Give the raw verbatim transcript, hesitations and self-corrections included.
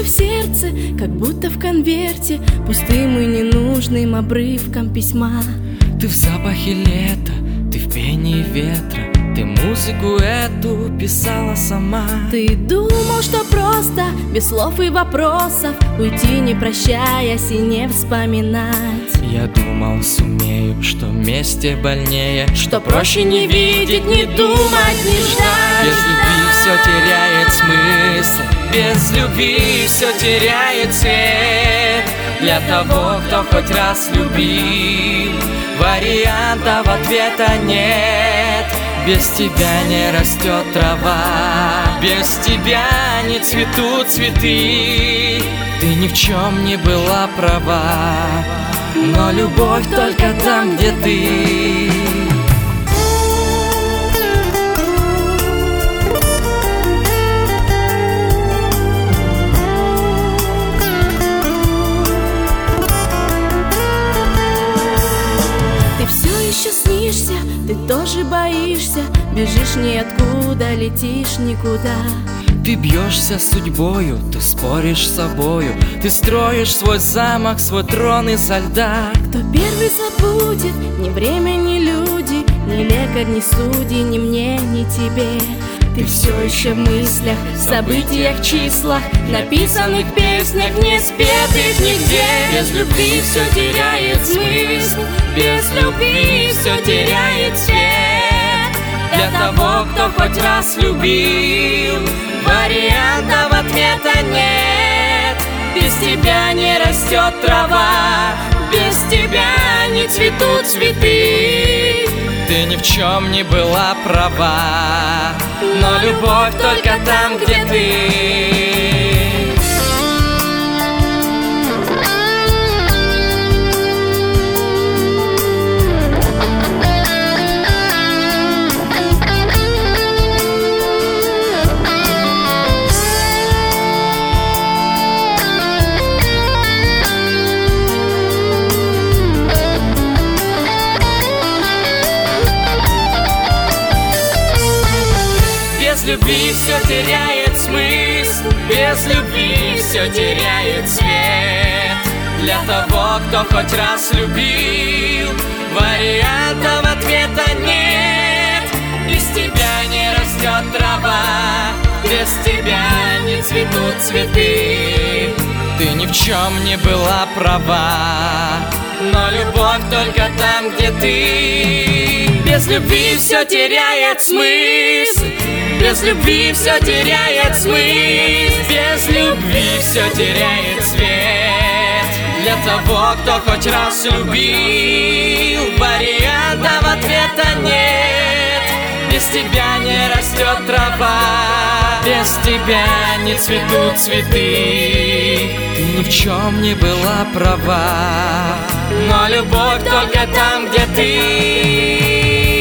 в сердце, как будто в конверте, пустым и ненужным обрывком письма. Ты в запахе лета, ты в пении ветра, ты музыку эту писала сама. Ты думал, что просто, без слов и вопросов, уйти не прощаясь и не вспоминать. Я думал, сумею, что вместе больнее, что проще не видеть, не думать, не ждать. Без любви все теряет смысл, без любви все теряет цвет. Для того, кто хоть раз любил, вариантов ответа нет. Без тебя не растет трава, без тебя не цветут цветы. Ты ни в чем не была права, но любовь только там, где ты. Ты все еще снишься, ты тоже боишься, бежишь ниоткуда, летишь никуда. Ты бьешься с судьбою, ты споришь с собою, ты строишь свой замок, свой трон изо льда. Кто первый забудет, ни время, ни люди, ни лекарь, ни судьи, ни мне, ни тебе. Ты все еще в мыслях, событиях, числах, написанных песнях, не спетых нигде. Без любви все теряет смысл, без любви все теряет цвет. Для того, кто хоть раз любил, вариантов ответа нет. Без тебя не растет трава, без тебя не цветут цветы. Ты ни в чем не была права, но любовь только там, где ты. Без любви все теряет смысл, без любви все теряет цвет. Для того, кто хоть раз любил, вариантов ответа нет. Без тебя не растет трава, без тебя не цветут цветы. Ты ни в чем не была права, но любовь только там, где ты. Без любви все теряет смысл, без любви все теряет смысл, без любви все теряет цвет. Для того, кто хоть раз любил, вариантов ответа нет. Без тебя не растет трава, без тебя не цветут цветы. Ты ни в чем не была права, но любовь только там, где ты.